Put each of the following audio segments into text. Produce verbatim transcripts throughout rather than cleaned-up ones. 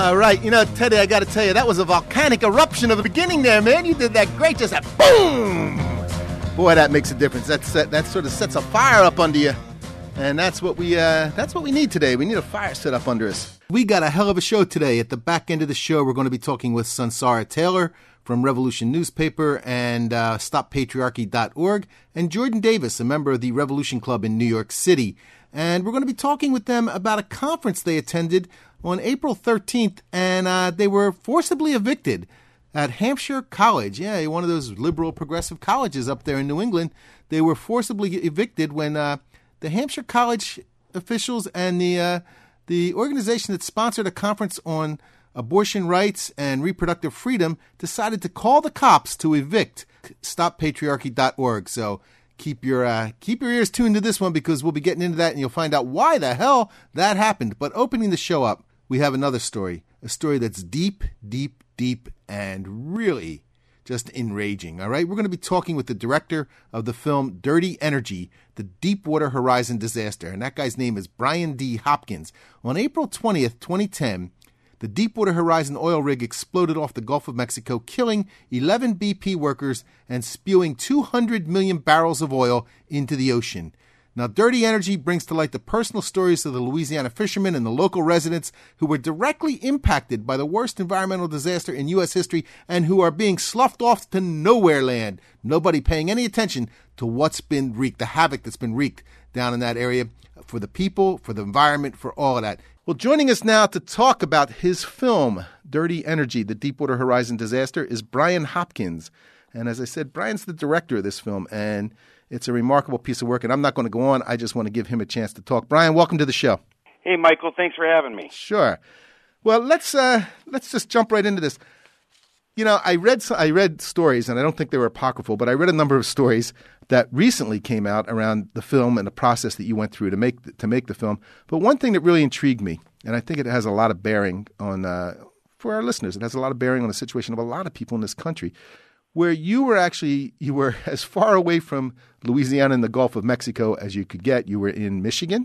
All right, you know, Teddy, I got to tell you, that was a volcanic eruption of the beginning there, man. You did that great, just a boom. Boy, that makes a difference. That's, that, that sort of sets a fire up under you. And that's what we uh, that's what we need today. We need a fire set up under us. We got a hell of a show today. At the back end of the show, we're going to be talking with Sunsara Taylor from Revolution Newspaper and uh, stop patriarchy dot org, and Jordan Davis, a member of the Revolution Club in New York City. And we're going to be talking with them about a conference they attended on April thirteenth, and uh, they were forcibly evicted at Hampshire College. Yeah, one of those liberal progressive colleges up there in New England. They were forcibly evicted when uh, the Hampshire College officials and the uh, the organization that sponsored a conference on abortion rights and reproductive freedom decided to call the cops to evict stop patriarchy dot org. So keep your uh, keep your ears tuned to this one, because we'll be getting into that and you'll find out why the hell that happened. But opening the show up, we have another story, a story that's deep, deep, deep, and really just enraging. All right, we're going to be talking with the director of the film Dirty Energy, the Deepwater Horizon disaster, and that guy's name is Brian D. Hopkins. On April twentieth, twenty ten, the Deepwater Horizon oil rig exploded off the Gulf of Mexico, killing eleven B P workers and spewing two hundred million barrels of oil into the ocean. Now, Dirty Energy brings to light the personal stories of the Louisiana fishermen and the local residents who were directly impacted by the worst environmental disaster in U S history and who are being sloughed off to nowhere land. Nobody paying any attention to what's been wreaked, the havoc that's been wreaked down in that area for the people, for the environment, for all of that. Well, joining us now to talk about his film, Dirty Energy, the Deepwater Horizon disaster, is Brian Hopkins. And as I said, Brian's the director of this film, and it's a remarkable piece of work, and I'm not going to go on. I just want to give him a chance to talk. Brian, welcome to the show. Hey, Michael. Thanks for having me. Sure. Well, let's uh, let's just jump right into this. You know, I read I read stories, and I don't think they were apocryphal, but I read a number of stories that recently came out around the film and the process that you went through to make to make the film. But one thing that really intrigued me, and I think it has a lot of bearing on uh, for our listeners, it has a lot of bearing on the situation of a lot of people in this country, where you were actually, you were as far away from Louisiana and the Gulf of Mexico as you could get. You were in Michigan,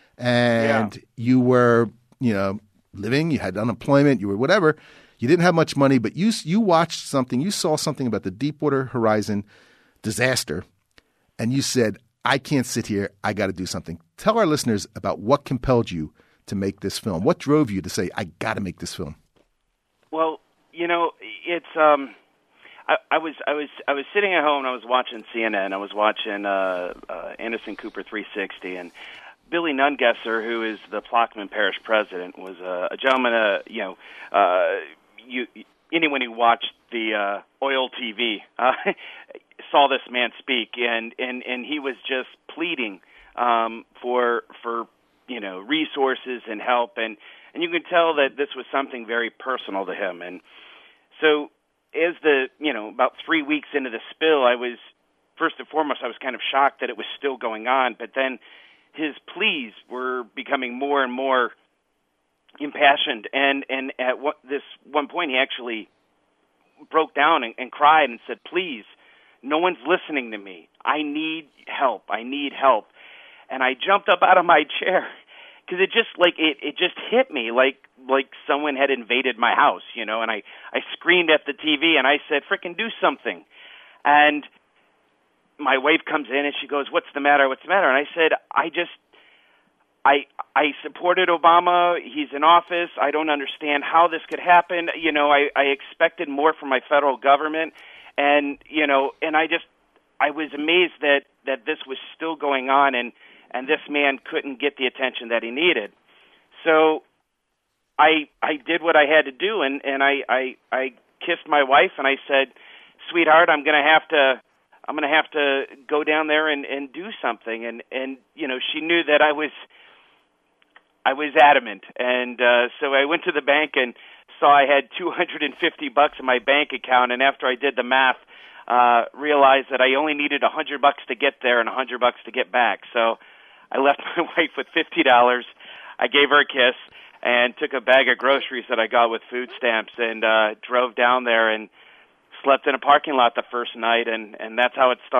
and yeah. you were, you know, living, you had unemployment, you were whatever. You didn't have much money, but you you watched something, you saw something about the Deepwater Horizon disaster, and you said, I can't sit here, I got to do something. Tell our listeners about what compelled you to make this film. What drove you to say, I got to make this film? Well, you know, it's... um. I, I was I was I was sitting at home and I was watching C N N. I was watching uh, uh, Anderson Cooper three sixty, and Billy Nungesser, who is the Plaquemine Parish president, was uh, a gentleman. Uh, you know, uh, you anyone who watched the uh, oil T V uh, saw this man speak, and, and, and he was just pleading um, for for you know resources and help, and and you could tell that this was something very personal to him, and so. As the, you know, about three weeks into the spill, I was, first and foremost, I was kind of shocked that it was still going on. But then his pleas were becoming more and more impassioned. And, and at what, this one point, he actually broke down and, and cried and said, please, no one's listening to me. I need help. I need help. And I jumped up out of my chair because it just, like, it, it just hit me like, like someone had invaded my house, you know, and I, I screamed at the T V and I said, frickin' do something. And my wife comes in and she goes, what's the matter? What's the matter? And I said, I just, I, I supported Obama. He's in office. I don't understand how this could happen. You know, I, I expected more from my federal government. And, you know, and I just, I was amazed that, that this was still going on and, and this man couldn't get the attention that he needed. So, I I did what I had to do, and, and I, I I kissed my wife, and I said, sweetheart, I'm gonna have to I'm gonna have to go down there and, and do something, and, and you know she knew that I was I was adamant, and uh, so I went to the bank and saw I had two hundred fifty bucks in my bank account, and after I did the math, uh, realized that I only needed a hundred bucks to get there and a hundred bucks to get back. So I left my wife with fifty dollars. I gave her a kiss and took a bag of groceries that I got with food stamps and uh, drove down there and slept in a parking lot the first night, and, and that's how it started.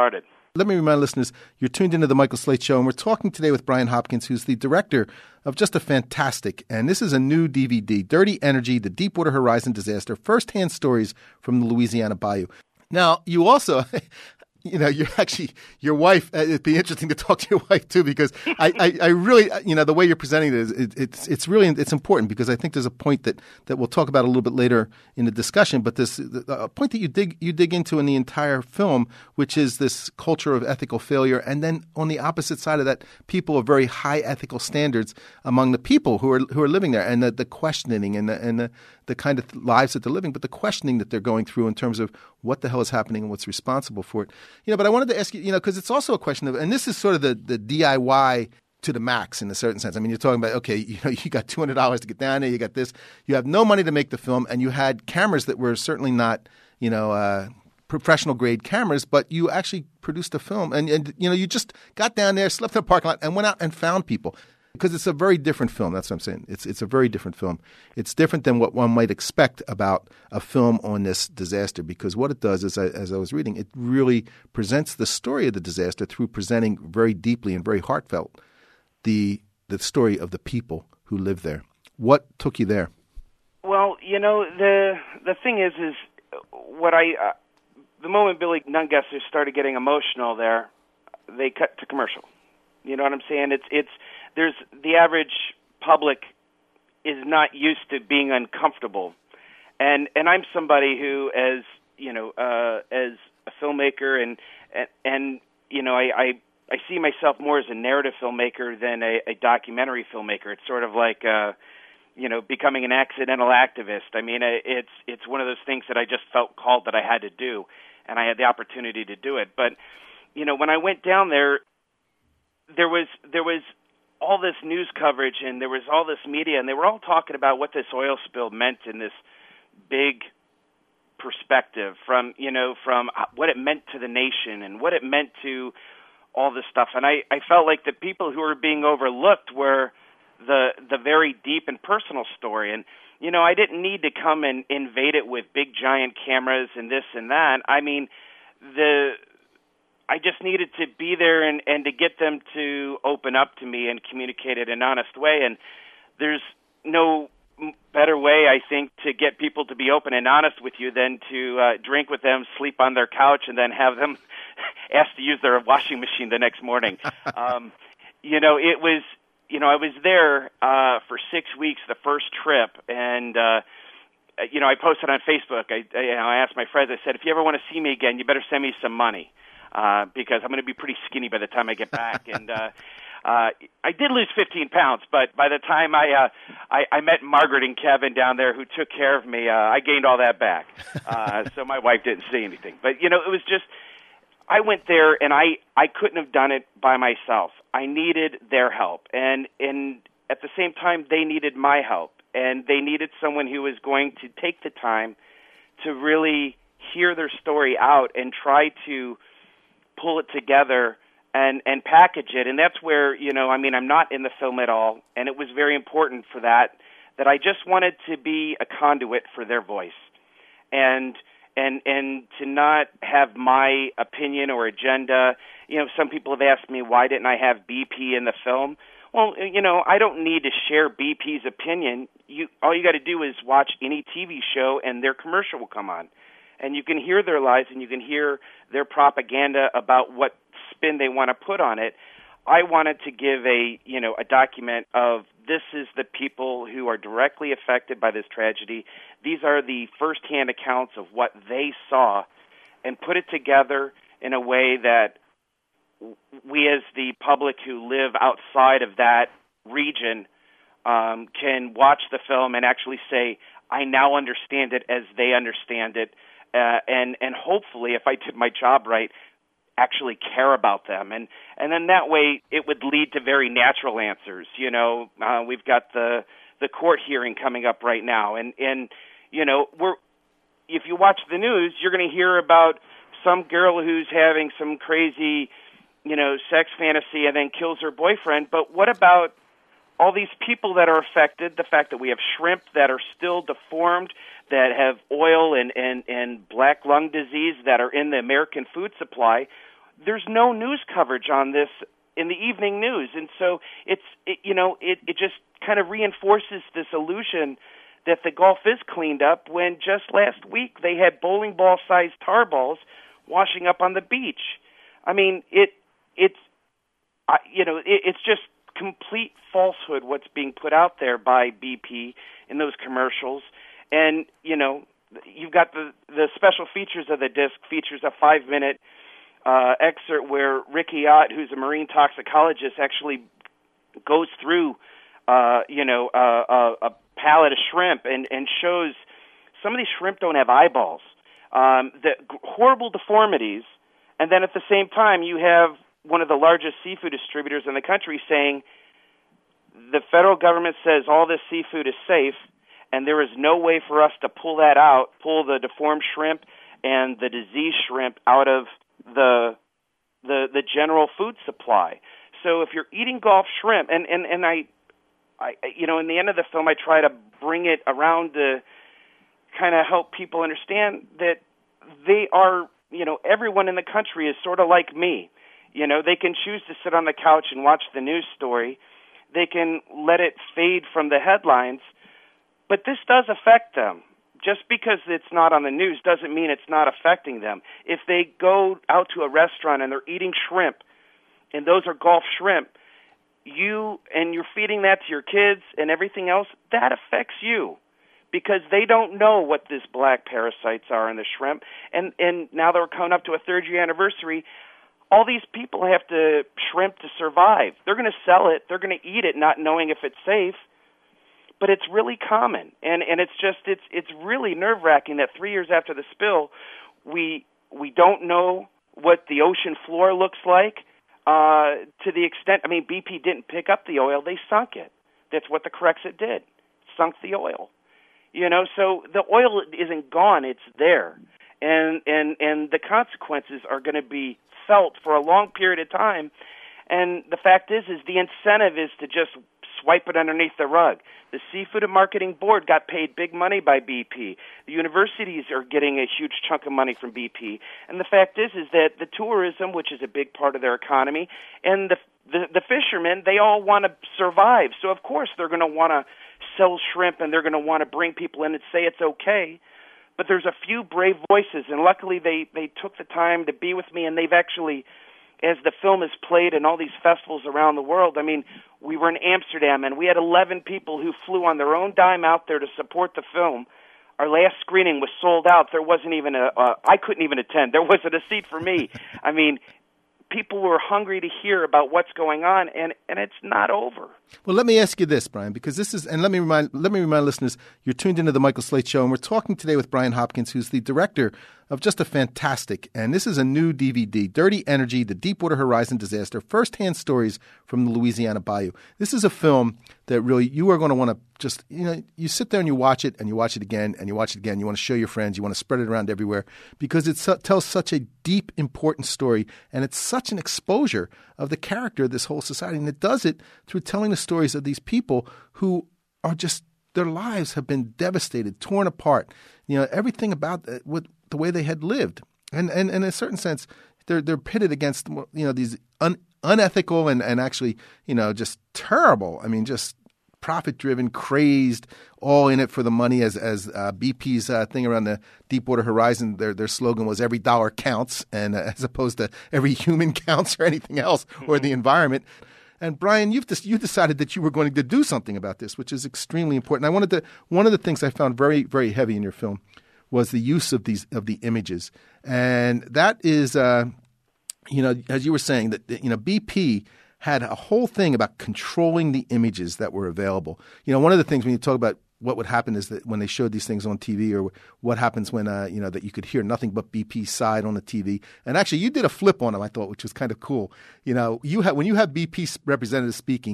Let me remind listeners, you're tuned into the Michael Slate Show, and we're talking today with Brian Hopkins, who's the director of just a fantastic, and this is a new D V D, Dirty Energy, The Deepwater Horizon Disaster, First-Hand Stories from the Louisiana Bayou. Now, you also... You know, you're actually, your wife, uh, it'd be interesting to talk to your wife too, because I, I, I really, you know, the way you're presenting it is, it, it's, it's really, it's important because I think there's a point that, that we'll talk about a little bit later in the discussion, but this, a point that you dig, you dig into in the entire film, which is this culture of ethical failure. And then on the opposite side of that, people of very high ethical standards among the people who are, who are living there, and the, the questioning and the, and the, the kind of lives that they're living, but the questioning that they're going through in terms of what the hell is happening and what's responsible for it. You know, but I wanted to ask you, you know, because it's also a question of, and this is sort of the, the D I Y to the max in a certain sense. I mean, you're talking about, okay, you know, you got two hundred dollars to get down there, you got this, you have no money to make the film, and you had cameras that were certainly not, you know, uh, professional grade cameras, but you actually produced a film, and, and, you know, you just got down there, slept in a parking lot, and went out and found people. Because it's a very different film. That's what I'm saying. It's it's a very different film. It's different than what one might expect about a film on this disaster, because what it does is, as I was reading, it really presents the story of the disaster through presenting very deeply and very heartfelt the the story of the people who live there. What took you there? Well, you know, the the thing is, is what I uh, the moment Billy Nungesser started getting emotional there, they cut to commercial. You know what I'm saying? It's it's there's the average public is not used to being uncomfortable, and and I'm somebody who, as you know, uh, as a filmmaker, and and, and you know, I, I I see myself more as a narrative filmmaker than a, a documentary filmmaker. It's sort of like uh, you know, becoming an accidental activist. I mean, it's it's one of those things that I just felt called that I had to do, and I had the opportunity to do it. But you know, when I went down there, there was there was all this news coverage, and there was all this media, and they were all talking about what this oil spill meant in this big perspective, from you know from what it meant to the nation and what it meant to all this stuff. And I, I felt like the people who were being overlooked were the the very deep and personal story. And you know, I didn't need to come and invade it with big giant cameras and this and that. I mean, the I just needed to be there and, and to get them to open up to me and communicate it in an honest way. And there's no better way, I think, to get people to be open and honest with you than to uh, drink with them, sleep on their couch, and then have them asked to use their washing machine the next morning. um, you know, it was, you know, I was there uh, for six weeks, the first trip, and, uh, you know, I posted on Facebook. I, I, you know, I asked my friends, I said, if you ever want to see me again, you better send me some money. Uh, because I'm going to be pretty skinny by the time I get back, and uh, uh, I did lose fifteen pounds. But by the time I, uh, I I met Margaret and Kevin down there, who took care of me, uh, I gained all that back. Uh, so my wife didn't say anything. But you know, it was just I went there, and I I couldn't have done it by myself. I needed their help, and and at the same time, they needed my help, and they needed someone who was going to take the time to really hear their story out and try to pull it together and, and package it. And that's where, you know, I mean, I'm not in the film at all, and it was very important for that, that I just wanted to be a conduit for their voice, and and and to not have my opinion or agenda. You know, some people have asked me, why didn't I have B P in the film? Well, you know, I don't need to share B P's opinion. You, all you got to do is watch any T V show, and their commercial will come on. And you can hear their lies, and you can hear their propaganda about what spin they want to put on it. I wanted to give a, you know, a document of this is the people who are directly affected by this tragedy. These are the firsthand accounts of what they saw, and put it together in a way that we as the public who live outside of that region um, can watch the film and actually say, I now understand it as they understand it. Uh, and and hopefully, if I did my job right, actually care about them, and and then that way it would lead to very natural answers. You know, uh, we've got the the court hearing coming up right now, and and you know, we're if you watch the news, you're going to hear about some girl who's having some crazy, you know, sex fantasy and then kills her boyfriend. But what about all these people that are affected, the fact that we have shrimp that are still deformed, that have oil and, and, and black lung disease that are in the American food supply? there's no news coverage on this in the evening news. And so it's, it, you know, it, it just kind of reinforces this illusion that the Gulf is cleaned up when just last week they had bowling ball-sized tar balls washing up on the beach. I mean, it, it's, I, you know, it, it's just complete falsehood what's being put out there by B P in those commercials. And, you know, you've got the, the special features of the disc features a five-minute uh, excerpt where Ricky Ott, who's a marine toxicologist, actually goes through, uh, you know, uh, a, a pallet of shrimp and, and shows some of these shrimp don't have eyeballs, um, the horrible deformities, and then at the same time you have one of the largest seafood distributors in the country saying the federal government says all this seafood is safe, and there is no way for us to pull that out, pull the deformed shrimp and the diseased shrimp out of the the the general food supply. So if you're eating Gulf shrimp, and, and, and I, I, you know, in the end of the film, I try to bring it around to kind of help people understand that they are, you know, everyone in the country is sort of like me. You know, they can choose to sit on the couch and watch the news story. They can let it fade from the headlines. But this does affect them. Just because it's not on the news doesn't mean it's not affecting them. If they go out to a restaurant and they're eating shrimp, and those are Gulf shrimp, you and you're feeding that to your kids and everything else, that affects you because they don't know what these black parasites are in the shrimp. And, and now they're coming up to a third year anniversary. All these people have to shrimp to survive. They're going to sell it. They're going to eat it not knowing if it's safe. But it's really common, and, and it's just it's it's really nerve-wracking that three years after the spill, we we don't know what the ocean floor looks like. Uh, to the extent, I mean, B P didn't pick up the oil; they sunk it. That's what the Corexit did, sunk the oil. You know, so the oil isn't gone; it's there, and and and the consequences are going to be felt for a long period of time. And the fact is, is the incentive is to just swipe it underneath the rug. The Seafood and Marketing Board got paid big money by B P. The universities are getting a huge chunk of money from B P. And the fact is, is that the tourism, which is a big part of their economy, and the the, the fishermen, they all want to survive. So of course they're going to want to sell shrimp, and they're going to want to bring people in and say it's okay. But there's a few brave voices, and luckily they they took the time to be with me, and they've actually, as the film is played in all these festivals around the world, I mean, we were in Amsterdam, and we had eleven people who flew on their own dime out there to support the film. Our last screening was sold out. There wasn't even a, uh, I couldn't even attend. There wasn't a seat for me. I mean, people were hungry to hear about what's going on, and, and it's not over. Well, let me ask you this, Brian, because this is, and let me remind let me remind listeners, you're tuned into the Michael Slate Show, and we're talking today with Brian Hopkins, who's the director of just a fantastic, and this is a new D V D, Dirty Energy, The Deepwater Horizon Disaster, First-Hand Stories from the Louisiana Bayou. This is a film that really you are going to want to just, you know, you sit there and you watch it, and you watch it again, and you watch it again. You want to show your friends. You want to spread it around everywhere because it su- tells such a deep, important story, and it's such an exposure of the character of this whole society, and it does it through telling the stories of these people who are just, their lives have been devastated, torn apart. You know, everything about it, with the way they had lived. And, and, and in a certain sense, they're they're pitted against, you know, these un, unethical and, and actually, you know, just terrible, I mean, just profit-driven, crazed, all in it for the money, as as uh, B P's uh, thing around the Deepwater Horizon, their their slogan was every dollar counts, and uh, as opposed to every human counts or anything else, or the environment. And Brian, you've just, you decided that you were going to do something about this, which is extremely important. I wanted to, one of the things I found very, very heavy in your film was the use of these of the images, and that is, uh, you know, as you were saying, that you know B P had a whole thing about controlling the images that were available. You know, one of the things when you talk about what would happen is that when they showed these things on T V, or what happens when, uh, you know, that you could hear nothing but B P's side on the T V. And actually, you did a flip on them, I thought, which was kind of cool. You know, you have when you have B P representatives speaking,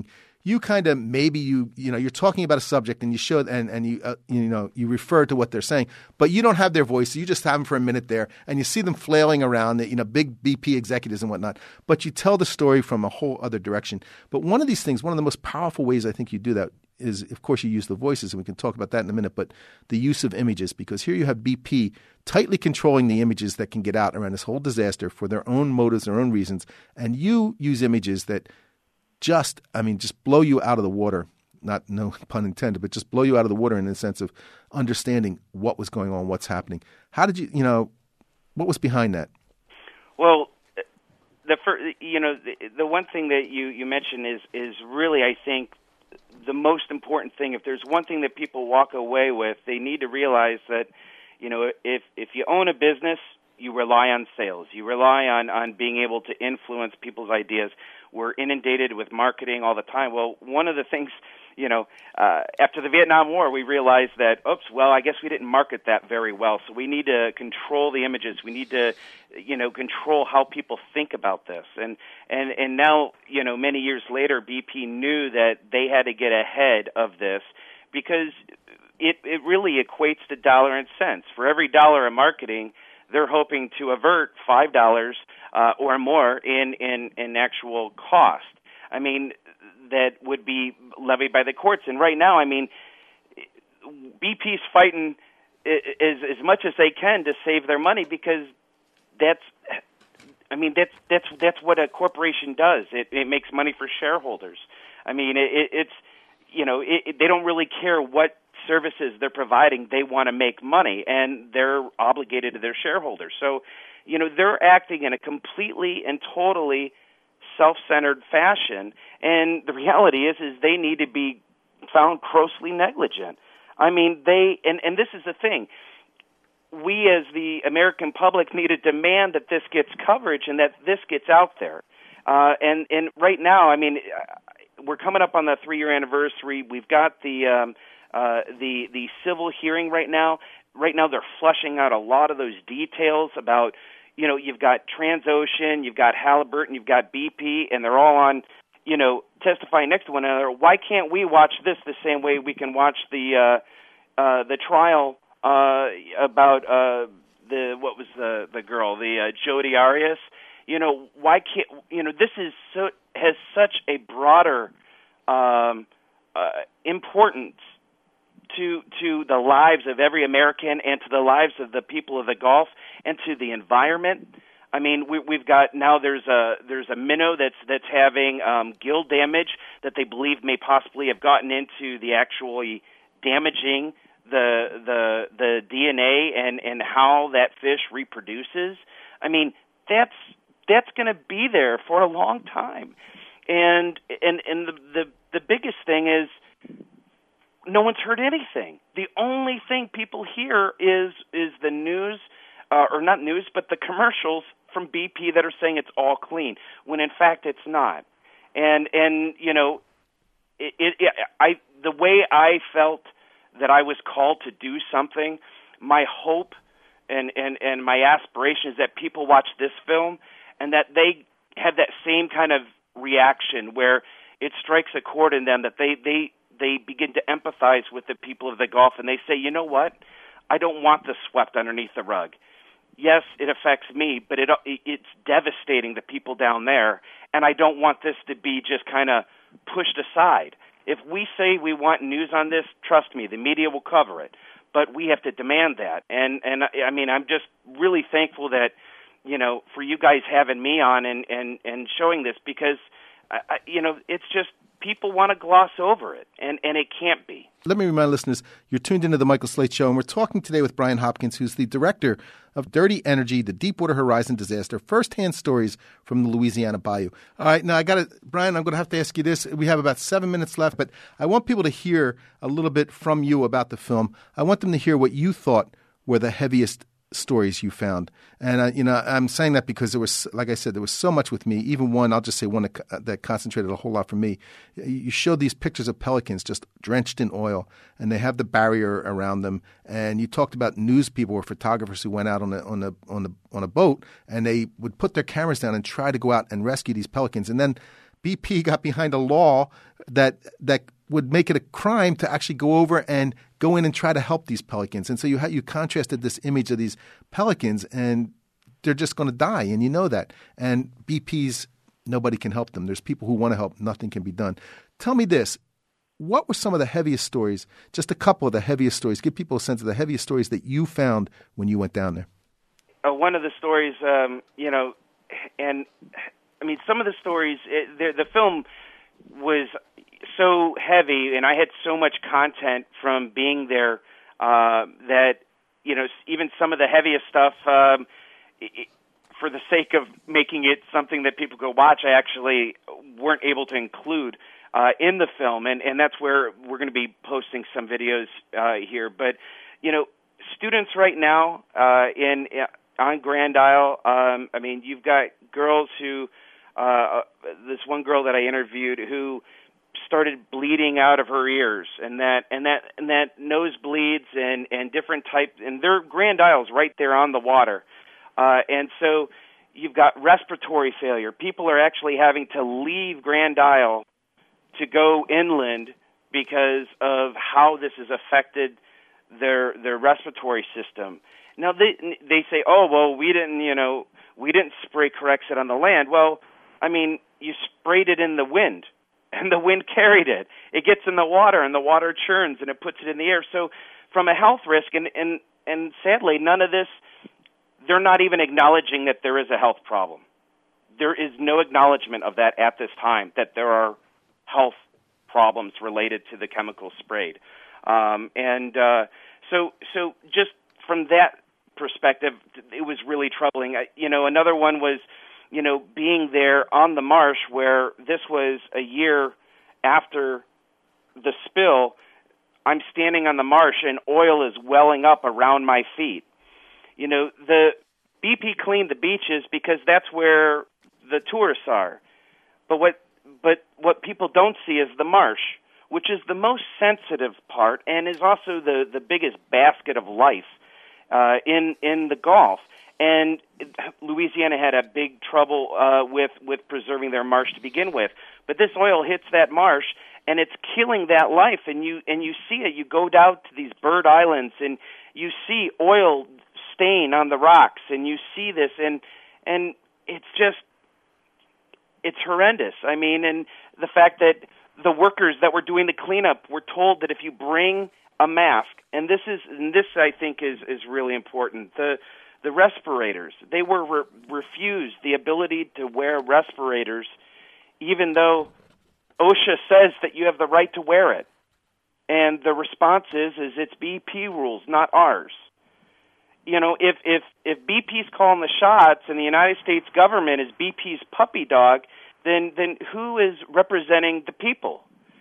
you kind of maybe you you know you're talking about a subject and you show and and you uh, you know you refer to what they're saying, but you don't have their voice. You just have them for a minute there, and you see them flailing around, you know, big B P executives and whatnot. But you tell the story from a whole other direction. But one of these things, one of the most powerful ways I think you do that is, of course, you use the voices, and we can talk about that in a minute. But the use of images, because here you have B P tightly controlling the images that can get out around this whole disaster for their own motives, their own reasons, and you use images that just, I mean, just blow you out of the water, not no pun intended, but just blow you out of the water in the sense of understanding what was going on, what's happening. How did you, you know, what was behind that? Well, the first, you know, the, the one thing that you, you mentioned is, is really, I think, the most important thing. If there's one thing that people walk away with, they need to realize that, you know, if, if you own a business, you rely on sales. You rely on, on being able to influence people's ideas. We're inundated with marketing all the time. Well, one of the things, you know, uh, after the Vietnam War, we realized that, oops, well, I guess we didn't market that very well. So we need to control the images. We need to, you know, control how people think about this. And, and, and now, you know, many years later, B P knew that they had to get ahead of this because it, it really equates to dollar and cents. For every dollar of marketing, they're hoping to avert five dollars uh, or more in, in, in actual cost. I mean, that would be levied by the courts. And right now, I mean, B P's fighting as, as much as they can to save their money because that's, I mean, that's that's that's what a corporation does. It, it makes money for shareholders. I mean, it, it's, you know, it, it, they don't really care what services they're providing. They want to make money, and they're obligated to their shareholders. So, you know, they're acting in a completely and totally self-centered fashion, and the reality is is they need to be found grossly negligent. I mean, they, and, and this is the thing, we as the American public need to demand that this gets coverage and that this gets out there. Uh, and, and right now, I mean, we're coming up on the three-year anniversary. We've got the um, uh, the the civil hearing right now. Right now, they're flushing out a lot of those details about, you know, you've got Transocean, you've got Halliburton, you've got B P, and they're all on, you know, testifying next to one another. Why can't we watch this the same way we can watch the uh, uh, the trial uh, about uh, the what was the the girl, the uh, Jodi Arias? You know, why can't, you know, this is so has such a broader um, uh, importance to to the lives of every American and to the lives of the people of the Gulf and to the environment. I mean, we, we've got now there's a there's a minnow that's that's having um, gill damage that they believe may possibly have gotten into the actually damaging the the the D N A and, and how that fish reproduces. I mean, that's that's going to be there for a long time, and and and the the, the biggest thing is, no one's heard anything. The only thing people hear is is the news, uh, or not news, but the commercials from B P that are saying it's all clean, when in fact it's not. And and you know, it, it, it, I the way I felt that I was called to do something, my hope and, and, and my aspiration is that people watch this film and that they have that same kind of reaction where it strikes a chord in them, that they they. they begin to empathize with the people of the Gulf, and they say, you know what, I don't want this swept underneath the rug. Yes, it affects me, but it it's devastating the people down there, and I don't want this to be just kind of pushed aside. If we say we want news on this, trust me, the media will cover it, but we have to demand that. And, and I mean, I'm just really thankful that, you know, for you guys having me on and, and, and showing this, because, I, you know, it's just, people want to gloss over it, and, and it can't be. Let me remind listeners, you're tuned into The Michael Slate Show, and we're talking today with Brian Hopkins, who's the director of Dirty Energy, the Deepwater Horizon disaster, firsthand stories from the Louisiana Bayou. All right, now I got to, Brian, I'm going to have to ask you this. We have about seven minutes left, but I want people to hear a little bit from you about the film. I want them to hear what you thought were the heaviest stories you found. And, uh, you know, I'm saying that because there was, like I said, there was so much with me. Even one, I'll just say one that, uh, that concentrated a whole lot for me. You showed these pictures of pelicans just drenched in oil, and they have the barrier around them. And you talked about news people or photographers who went out on a, on a, on a, on a boat, and they would put their cameras down and try to go out and rescue these pelicans. And then B P got behind a law that that would make it a crime to actually go over and go in and try to help these pelicans. And so you ha- you contrasted this image of these pelicans, and they're just going to die, and you know that. And B P's, nobody can help them. There's people who want to help. Nothing can be done. Tell me this. What were some of the heaviest stories, just a couple of the heaviest stories? Give people a sense of the heaviest stories that you found when you went down there. Uh, one of the stories, um, you know, and I mean, some of the stories, it, the, the film was so heavy, and I had so much content from being there uh, that, you know, even some of the heaviest stuff, um, it, for the sake of making it something that people go watch, I actually weren't able to include uh, in the film, and, and that's where we're going to be posting some videos uh, here. But, you know, students right now uh, in on Grand Isle, um, I mean, you've got girls who, uh, this one girl that I interviewed who started bleeding out of her ears, and that and that and that nosebleeds and and different types, and their Grand Isle's right there on the water, uh, and so you've got respiratory failure. People are actually having to leave Grand Isle to go inland because of how this has affected their their respiratory system. Now they they say, oh well, we didn't you know we didn't spray Corexit on the land. Well, I mean, you sprayed it in the wind, and the wind carried it. It gets in the water, and the water churns, and it puts it in the air. So from a health risk, and, and, and sadly, none of this, they're not even acknowledging that there is a health problem. There is no acknowledgement of that at this time, that there are health problems related to the chemicals sprayed. Um, and uh, so so just from that perspective, it was really troubling. I, you know, another one was, you know, being there on the marsh where this was a year after the spill. I'm standing on the marsh and oil is welling up around my feet. You know, the B P cleaned the beaches because that's where the tourists are. But what but what people don't see is the marsh, which is the most sensitive part and is also the, the biggest basket of life uh, in in the Gulf. And Louisiana had a big trouble uh, with with preserving their marsh to begin with. But this oil hits that marsh, and it's killing that life. And you and you see it. You go down to these bird islands, and you see oil stain on the rocks, and you see this, and and it's just it's horrendous. I mean, and the fact that the workers that were doing the cleanup were told that if you bring a mask, and this is and this I think is is really important. The The respirators, they were re- refused the ability to wear respirators, even though OSHA says that you have the right to wear it. And the response is, is it's B P rules, not ours. You know, if, if, if B P's calling the shots and the United States government is B P's puppy dog, then, then who is representing the people?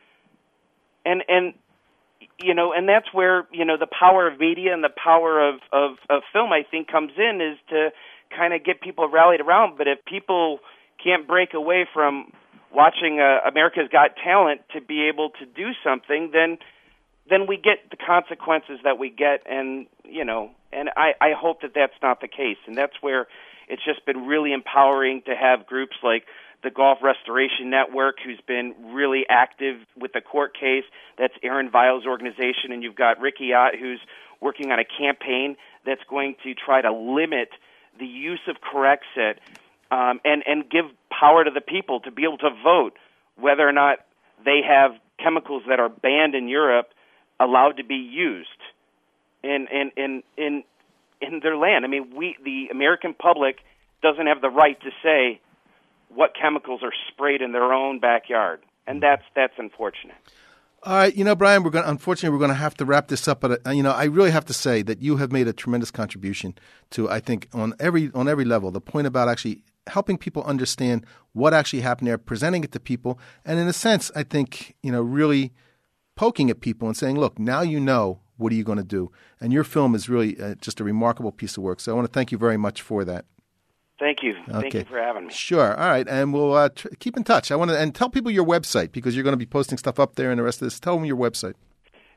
And, and, You know, and that's where, you know, the power of media and the power of, of, of film, I think, comes in, is to kind of get people rallied around. But if people can't break away from watching uh, America's Got Talent to be able to do something, then then we get the consequences that we get. And, you know, and I, I hope that that's not the case. And that's where it's just been really empowering to have groups like the Gulf Restoration Network, who's been really active with the court case. That's Aaron Vile's organization. And you've got Ricky Ott, who's working on a campaign that's going to try to limit the use of Corexit um, and, and give power to the people to be able to vote whether or not they have chemicals that are banned in Europe allowed to be used in, in, in, in, in their land. I mean, we, the American public, doesn't have the right to say what chemicals are sprayed in their own backyard, and that's that's unfortunate. All right, you know, Brian, we're going to, unfortunately we're going to have to wrap this up. But uh, you know, I really have to say that you have made a tremendous contribution to, I think, on every on every level. The point about actually helping people understand what actually happened there, presenting it to people, and in a sense, I think, you know, really poking at people and saying, look, now you know, what are you going to do? And your film is really uh, just a remarkable piece of work. So I want to thank you very much for that. Thank you. Okay. Thank you for having me. Sure. All right. And we'll uh, tr- keep in touch. I want to and tell people your website, because you're going to be posting stuff up there and the rest of this. Tell them your website.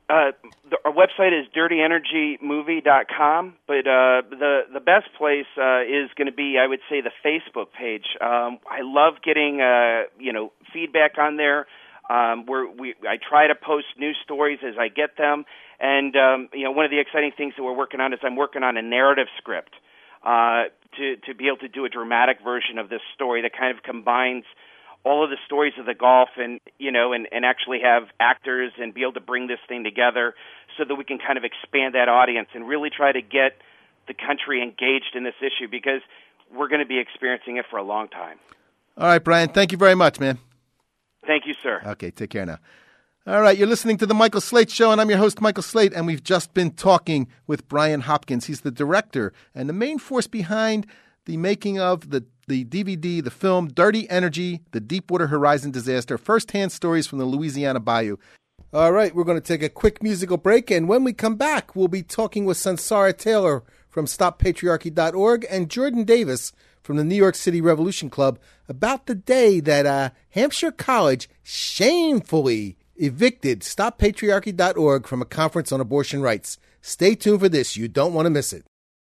uh, the, our website is dirty energy movie dot com, but uh, the the best place uh, is going to be, I would say, the Facebook page. Um, I love getting uh, you know feedback on there. Um, where we I try to post news stories as I get them, and um, you know one of the exciting things that we're working on is I'm working on a narrative script uh, to to be able to do a dramatic version of this story that kind of combines all of the stories of the Gulf, and you know, and, and actually have actors and be able to bring this thing together so that we can kind of expand that audience and really try to get the country engaged in this issue, because we're going to be experiencing it for a long time. All right, Brian, thank you very much, man. Thank you, sir. Okay, take care now. All right, you're listening to The Michael Slate Show, and I'm your host, Michael Slate, and we've just been talking with Brian Hopkins. He's the director and the main force behind the making of the the D V D, the film Dirty Energy, the Deepwater Horizon Disaster, first-hand stories from the Louisiana Bayou. All right, we're going to take a quick musical break, and when we come back, we'll be talking with Sansara Taylor from stop patriarchy dot org and Jordan Davis from the New York City Revolution Club about the day that uh, Hampshire College shamefully evicted stop patriarchy dot org from a conference on abortion rights. Stay tuned for this. You don't want to miss it.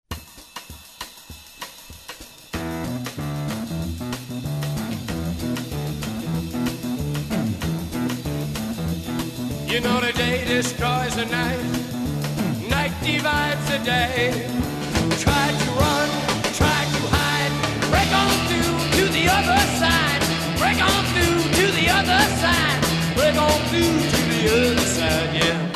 You know the day destroys the night, night divides the day. Try to run, try to hide, break on through to the other side, break on through to the other side, break on through to the other side, yeah.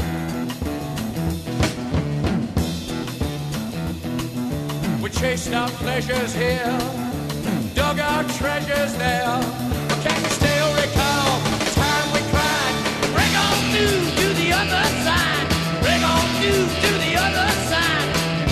We chased our pleasures here, dug our treasures there, but can you still recall the time we cried? Break on through to the other side, break on through to the other side.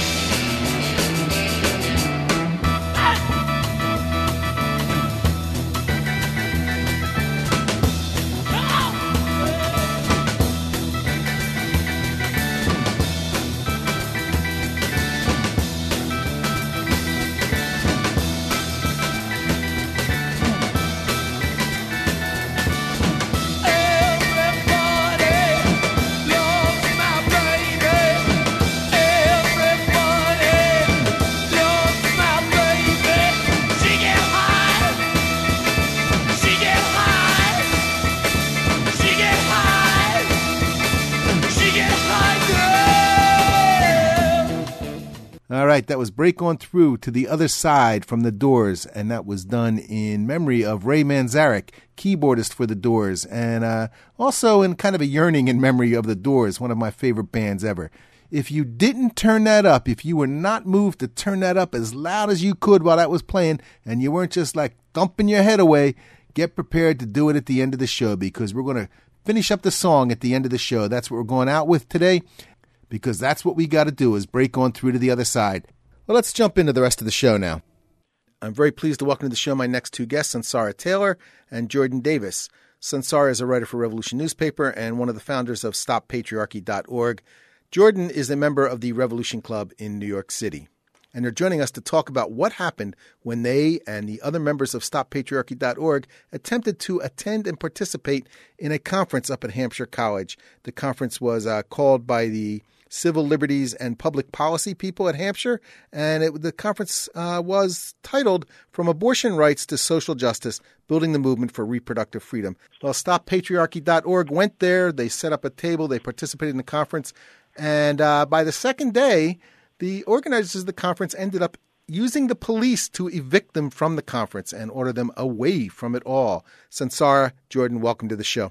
All right, that was Break On Through to the Other Side from The Doors, and that was done in memory of Ray Manzarek, keyboardist for The Doors, and uh, also in kind of a yearning in memory of The Doors, one of my favorite bands ever. If you didn't turn that up, if you were not moved to turn that up as loud as you could while that was playing, and you weren't just like thumping your head away, get prepared to do it at the end of the show, because we're going to finish up the song at the end of the show. That's what we're going out with today, because that's what we got to do, is break on through to the other side. Well, let's jump into the rest of the show now. I'm very pleased to welcome to the show my next two guests, Sansara Taylor and Jordan Davis. Sansara is a writer for Revolution Newspaper and one of the founders of stop patriarchy dot org. Jordan is a member of the Revolution Club in New York City. And they're joining us to talk about what happened when they and the other members of stop patriarchy dot org attempted to attend and participate in a conference up at Hampshire College. The conference was uh, called by the Civil Liberties and Public Policy people at Hampshire, and it, the conference uh, was titled From Abortion Rights to Social Justice, Building the Movement for Reproductive Freedom. Well, stop patriarchy dot org went there, they set up a table, they participated in the conference, and uh, by the second day, the organizers of the conference ended up using the police to evict them from the conference and order them away from it all. Sansara, Jordan, welcome to the show.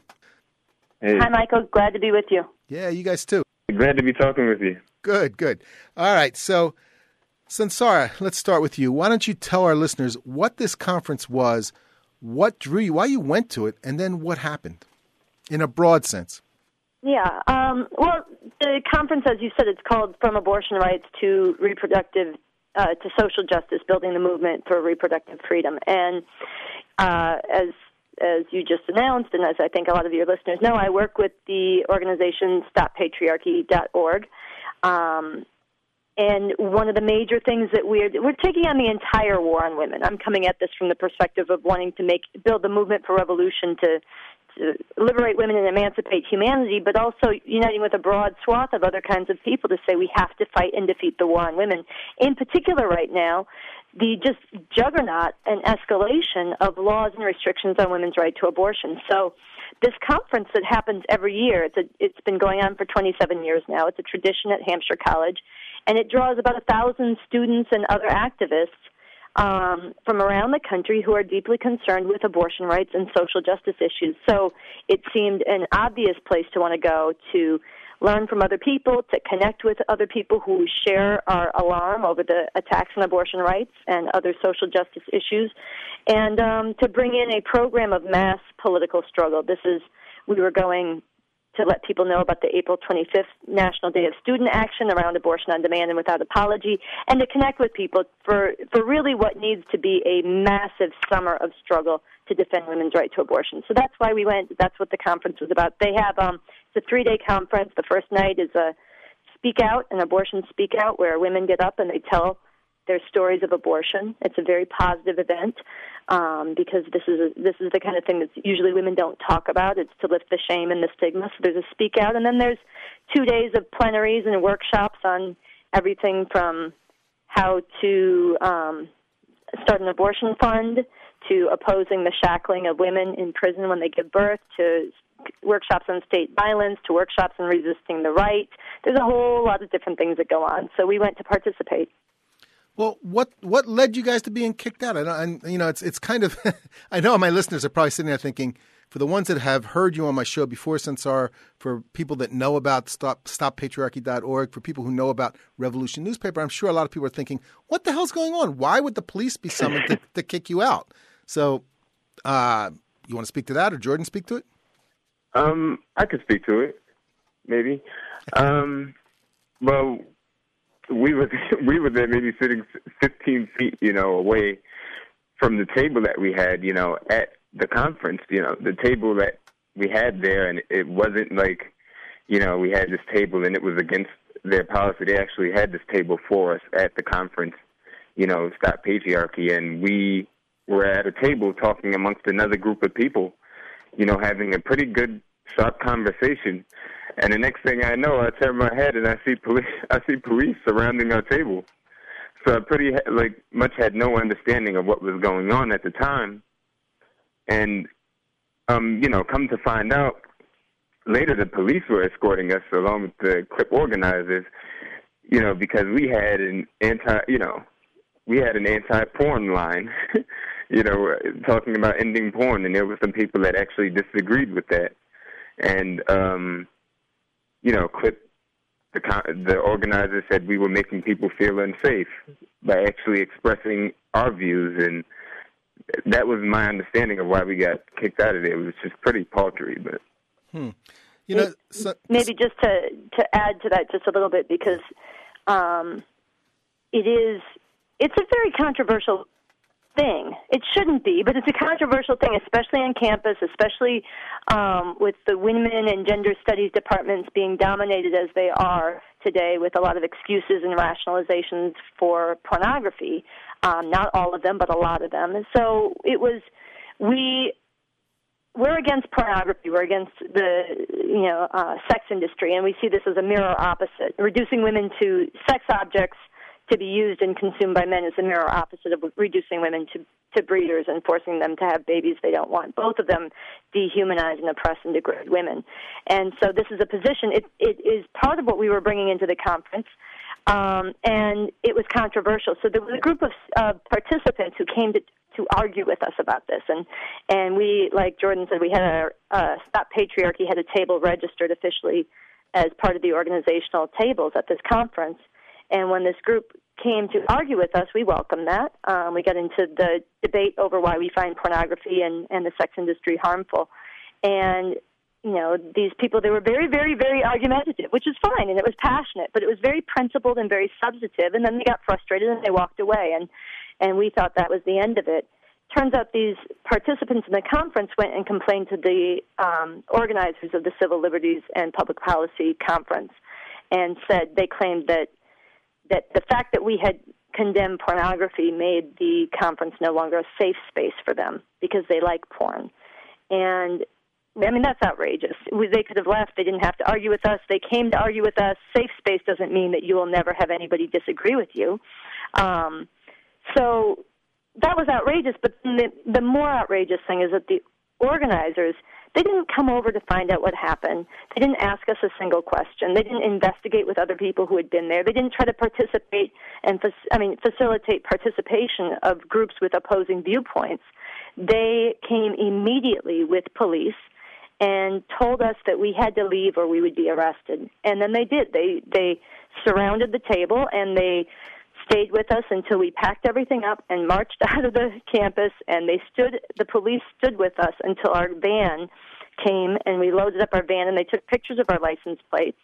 Hey. Hi, Michael. Glad to be with you. Yeah, you guys too. Glad to be talking with you. Good, good. All right, so Sansara, let's start with you. Why don't you tell our listeners what this conference was, what drew you, why you went to it, and then what happened in a broad sense? Yeah, um, well, the conference, as you said, it's called From Abortion Rights to Reproductive uh, to Social Justice, Building the Movement for Reproductive Freedom. And uh, as as you just announced, and as I think a lot of your listeners know, I work with the organization stop patriarchy dot org. Um, and one of the major things that we're we're taking on the entire war on women. I'm coming at this from the perspective of wanting to make build the movement for revolution to to liberate women and emancipate humanity, but also uniting with a broad swath of other kinds of people to say we have to fight and defeat the war on women. In particular right now, the just juggernaut and escalation of laws and restrictions on women's right to abortion. So this conference that happens every year, it's, a, it's been going on for twenty-seven years now. It's a tradition at Hampshire College, and it draws about a thousand students and other activists um, from around the country who are deeply concerned with abortion rights and social justice issues. So it seemed an obvious place to want to go to learn from other people, to connect with other people who share our alarm over the attacks on abortion rights and other social justice issues, and um, to bring in a program of mass political struggle. This is, we were going to let people know about the April twenty-fifth National Day of Student Action around abortion on demand and without apology, and to connect with people for, for really what needs to be a massive summer of struggle to defend women's right to abortion. So that's why we went. That's what the conference was about. They have um, it's a three-day conference. The first night is a speak out, an abortion speak out, where women get up and they tell their stories of abortion. It's a very positive event um, because this is a, this is the kind of thing that usually women don't talk about. It's to lift the shame and the stigma. So there's a speak out, and then there's two days of plenaries and workshops on everything from how to um, start an abortion fund, to opposing the shackling of women in prison when they give birth, to workshops on state violence, to workshops on resisting the right. There's a whole lot of different things that go on. So we went to participate. Well, what what led you guys to being kicked out? And, and you know, it's it's kind of I know my listeners are probably sitting there thinking, for the ones that have heard you on my show before, Censar, for people that know about stop stop patriarchy dot org, for people who know about Revolution Newspaper, I'm sure a lot of people are thinking, what the hell's going on? Why would the police be summoned to, to kick you out? So, uh, you want to speak to that, or Jordan speak to it? Um, I could speak to it, maybe. Um, well, we were we were there, maybe sitting fifteen feet, you know, away from the table that we had, you know, at the conference. You know, the table that we had there, and it wasn't like, you know, we had this table and it was against their policy. They actually had this table for us at the conference, you know, Stop Patriarchy, and we were at a table talking amongst another group of people, you know, having a pretty good, sharp conversation. And the next thing I know, I turn my head and I see police. I see police surrounding our table. So I pretty like much had no understanding of what was going on at the time. And um, you know, come to find out later, the police were escorting us along with the CLIP organizers. You know, because we had an anti, you know, we had an anti-porn line. You know, talking about ending porn, and there were some people that actually disagreed with that. And, um, you know, Clip, the, the organizer said we were making people feel unsafe by actually expressing our views, and that was my understanding of why we got kicked out of there. It was just pretty paltry, but... Hmm. You know, so, maybe just to, to add to that just a little bit, because um, it is, it's a very controversial thing. It shouldn't be, but it's a controversial thing, especially on campus, especially um, with the women and gender studies departments being dominated as they are today with a lot of excuses and rationalizations for pornography. Um, not all of them, but a lot of them. And so it was, we, we're against pornography. We're against the, you know, uh, sex industry, and we see this as a mirror opposite. Reducing women to sex objects to be used and consumed by men is the mirror opposite of reducing women to, to breeders and forcing them to have babies they don't want. Both of them dehumanize and oppress and degrade women. And so this is a position, it, it is part of what we were bringing into the conference, um, and it was controversial. So there was a group of uh, participants who came to to argue with us about this. And and we, like Jordan said, we had a uh, Stop Patriarchy had a table registered officially as part of the organizational tables at this conference. And when this group came to argue with us, we welcomed that. Um, we got into the debate over why we find pornography and, and the sex industry harmful. And, you know, these people, they were very, very, very argumentative, which is fine, and it was passionate, but it was very principled and very substantive. And then they got frustrated and they walked away, and, and we thought that was the end of it. Turns out these participants in the conference went and complained to the um, organizers of the Civil Liberties and Public Policy Conference and said they claimed that that the fact that we had condemned pornography made the conference no longer a safe space for them because they like porn. And I mean, that's outrageous. We, they could have left. They didn't have to argue with us. They came to argue with us. Safe space doesn't mean that you will never have anybody disagree with you. Um, so that was outrageous, but the, the more outrageous thing is that the organizers, they didn't come over to find out what happened. They didn't ask us a single question. They didn't investigate with other people who had been there. They didn't try to participate and, I mean, facilitate participation of groups with opposing viewpoints. They came immediately with police and told us that we had to leave or we would be arrested. And then they did. They they surrounded the table and they stayed with us until we packed everything up and marched out of the campus, and they stood, the police stood with us until our van came, and we loaded up our van, and they took pictures of our license plates.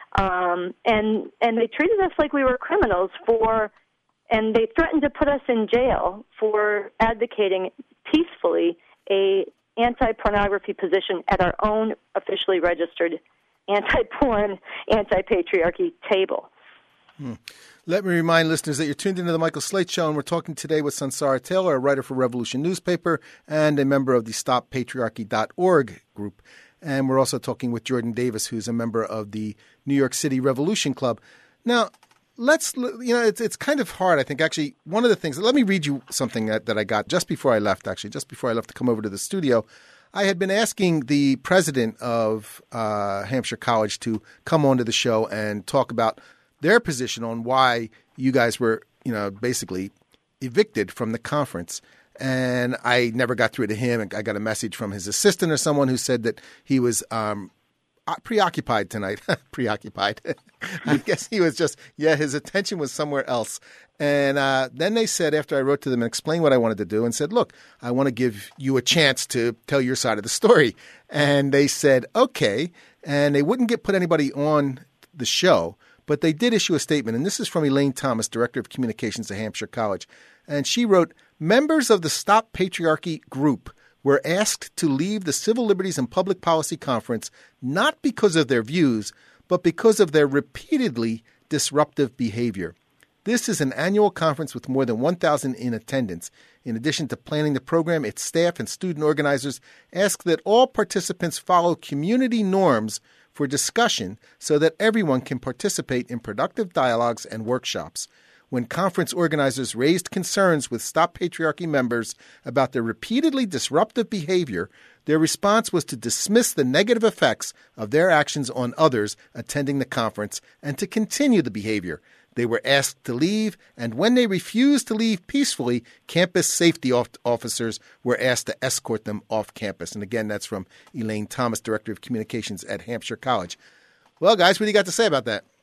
Um, and and they treated us like we were criminals for, and they threatened to put us in jail for advocating peacefully a anti-pornography position at our own officially registered anti-porn, anti-patriarchy table. Hmm. Let me remind listeners that you're tuned into the Michael Slate Show, and we're talking today with Sunsara Taylor, a writer for Revolution Newspaper and a member of the stop patriarchy dot org group. And we're also talking with Jordan Davis, who's a member of the New York City Revolution Club. Now, let's, you know, it's it's kind of hard, I think. Actually, one of the things, let me read you something that, that I got just before I left, actually, just before I left to come over to the studio. I had been asking the president of uh, Hampshire College to come onto the show and talk about their position on why you guys were, you know, basically evicted from the conference. And I never got through to him. I got a message from his assistant or someone who said that he was um, preoccupied tonight. preoccupied. I guess he was just, yeah, his attention was somewhere else. And uh, then they said, after I wrote to them and explained what I wanted to do, and said, look, I want to give you a chance to tell your side of the story. And they said, okay. And they wouldn't get put anybody on the show. But they did issue a statement, and this is from Elaine Thomas, Director of Communications at Hampshire College. And she wrote, members of the Stop Patriarchy group were asked to leave the Civil Liberties and Public Policy Conference not because of their views, but because of their repeatedly disruptive behavior. This is an annual conference with more than one thousand in attendance. In addition to planning the program, its staff and student organizers ask that all participants follow community norms for discussion so that everyone can participate in productive dialogues and workshops. When conference organizers raised concerns with Stop Patriarchy members about their repeatedly disruptive behavior, their response was to dismiss the negative effects of their actions on others attending the conference and to continue the behavior. They were asked to leave, and when they refused to leave peacefully, campus safety officers were asked to escort them off campus. And again, that's from Elaine Thomas, Director of Communications at Hampshire College. Well, guys, what do you got to say about that?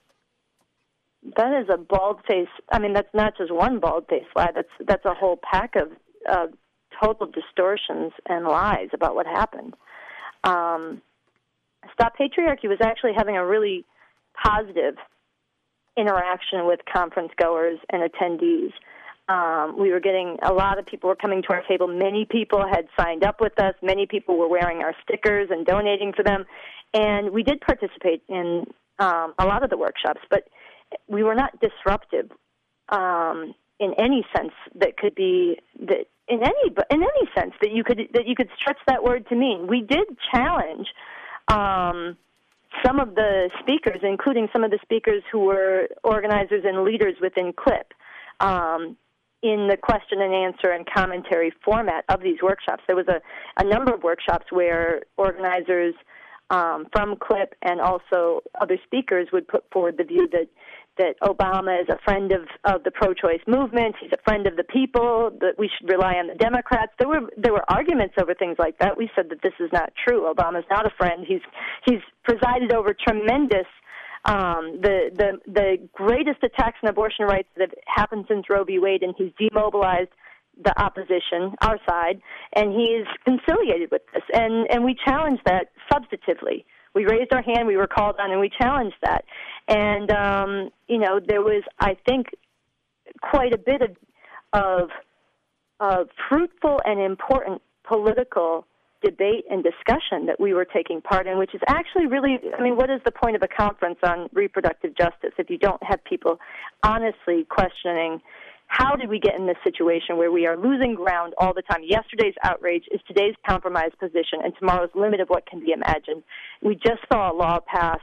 That is a bald-faced, I mean, that's not just one bald-faced lie. That's, that's a whole pack of uh, total distortions and lies about what happened. Um, Stop Patriarchy was actually having a really positive interaction with conference goers and attendees. Um, we were getting, a lot of people were coming to our table. Many people had signed up with us. Many people were wearing our stickers and donating for them. And we did participate in um, a lot of the workshops, but we were not disruptive um, in any sense that could be, that in any in any sense that you could that you could stretch that word to mean. We did challenge um, some of the speakers, including some of the speakers who were organizers and leaders within CLIP, um, in the question and answer and commentary format of these workshops. There was a, a number of workshops where organizers um, from CLIP and also other speakers would put forward the view that that Obama is a friend of, of the pro-choice movement, he's a friend of the people, that we should rely on the Democrats. There were there were arguments over things like that. We said that this is not true. Obama's not a friend. He's he's presided over tremendous, um, the, the, the greatest attacks on abortion rights that have happened since Roe v. Wade, and he's demobilized the opposition, our side, and he's conciliated with this. And, and we challenged that substantively. We raised our hand, we were called on, and we challenged that. And, um, you know, there was, I think, quite a bit of, of, of fruitful and important political debate and discussion that we were taking part in, which is actually really, I mean, what is the point of a conference on reproductive justice if you don't have people honestly questioning how did we get in this situation where we are losing ground all the time? Yesterday's outrage is today's compromised position and tomorrow's limit of what can be imagined. We just saw a law passed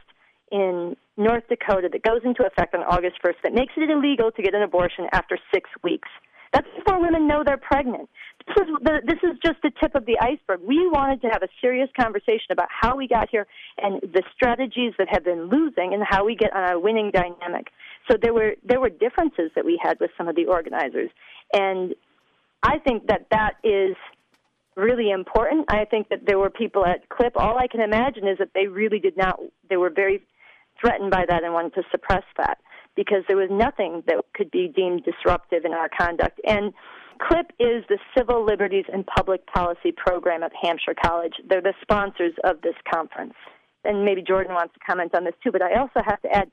in North Dakota that goes into effect on August first that makes it illegal to get an abortion after six weeks. That's before women know they're pregnant. This is, the, this is just the tip of the iceberg. We wanted to have a serious conversation about how we got here and the strategies that have been losing and how we get on a winning dynamic. So there were there were differences that we had with some of the organizers. And I think that that is really important. I think that there were people at CLIP. All I can imagine is that they really did not, they were very threatened by that and wanted to suppress that, because there was nothing that could be deemed disruptive in our conduct. And CLIP is the Civil Liberties and Public Policy Program at Hampshire College. They're the sponsors of this conference. And maybe Jordan wants to comment on this too, but I also have to add,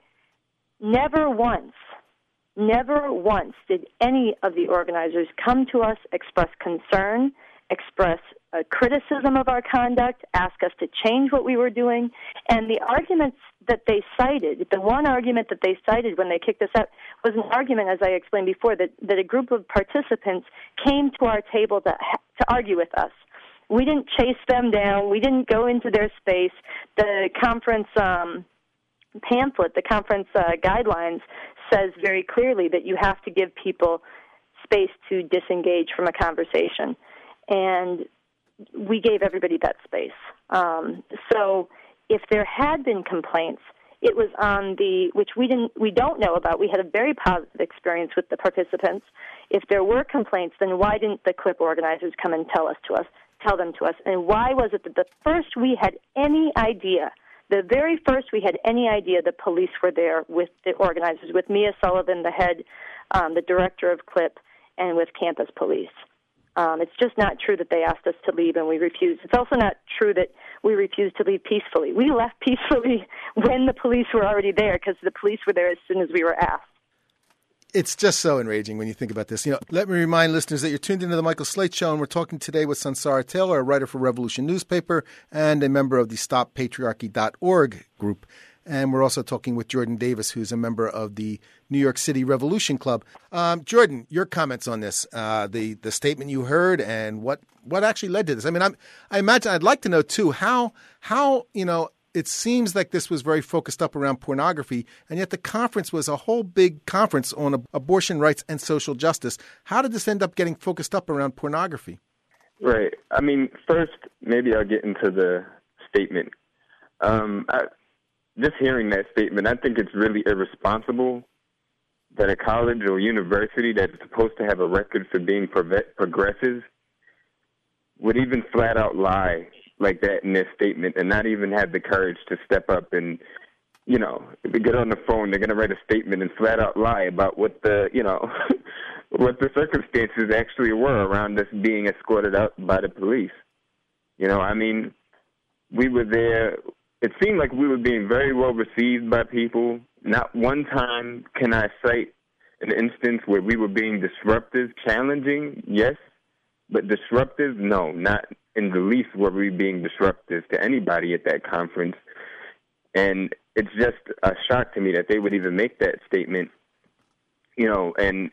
never once, never once did any of the organizers come to us, express concern, express a criticism of our conduct, ask us to change what we were doing. And the arguments that they cited, the one argument that they cited when they kicked us out was an argument, as I explained before, that, that a group of participants came to our table to, to argue with us. We didn't chase them down. We didn't go into their space. The conference um, pamphlet, the conference uh, guidelines, says very clearly that you have to give people space to disengage from a conversation. And we gave everybody that space. Um, so if there had been complaints, it was on the, which we didn't, we don't know about. We had a very positive experience with the participants. If there were complaints, then why didn't the CLIP organizers come and tell us to us, tell them to us? And why was it that the first we had any idea, the very first we had any idea the police were there with the organizers, with Mia Sullivan, the head, um, the director of CLIP, and with campus police? Um, it's just not true that they asked us to leave and we refused. It's also not true that we refused to leave peacefully. We left peacefully when the police were already there, because the police were there as soon as we were asked. It's just so enraging when you think about this. You know, let me remind listeners that you're tuned into the Michael Slate Show, and we're talking today with Sunsara Taylor, a writer for Revolution Newspaper and a member of the Stop Patriarchy dot org group. And we're also talking with Jordan Davis, who's a member of the New York City Revolution Club. Um, Jordan, your comments on this, uh, the the statement you heard, and what, what actually led to this. I mean, I'm, I imagine I'd like to know too how how you know it seems like this was very focused up around pornography, and yet the conference was a whole big conference on ab- abortion rights and social justice. How did this end up getting focused up around pornography? Right. I mean, first, maybe I'll get into the statement. Um, I, Just hearing that statement, I think it's really irresponsible that a college or university that's supposed to have a record for being progressive would even flat out lie like that in their statement and not even have the courage to step up and, you know, if they get on the phone, they're going to write a statement and flat out lie about what the, you know, what the circumstances actually were around us being escorted out by the police. You know, I mean, we were there. It seemed like we were being very well received by people. Not one time can I cite an instance where we were being disruptive, challenging, yes, but disruptive, no, not in the least were we being disruptive to anybody at that conference. And it's just a shock to me that they would even make that statement, you know, and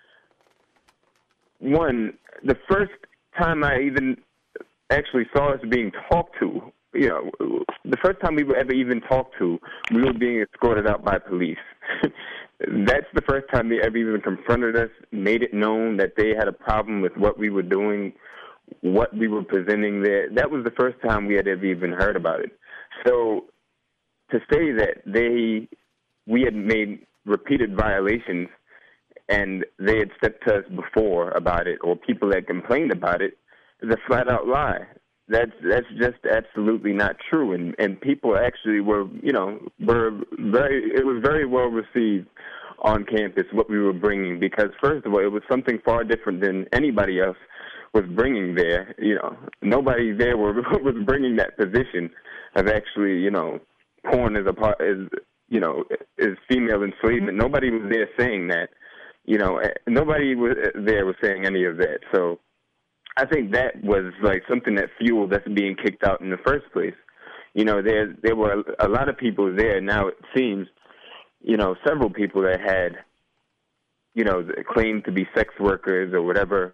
one, the first time I even actually saw us being talked to, you know, the first time we were ever even talked to, we were being escorted out by police. That's the first time they ever even confronted us, made it known that they had a problem with what we were doing, what we were presenting there. That was the first time we had ever even heard about it. So to say that they, we had made repeated violations and they had said to us before about it, or people had complained about it, is a flat-out lie. That's that's just absolutely not true, and and people actually were, you know, were very. It was very well received on campus what we were bringing, because first of all, it was something far different than anybody else was bringing there. You know, nobody there were, was bringing that position of actually, you know, porn is a part is you know is female enslavement. Nobody was there saying that. You know, nobody was there was saying any of that. So I think that was like something that fueled us being kicked out in the first place. You know, there there were a lot of people there. Now it seems, you know, several people that had, you know, claimed to be sex workers or whatever,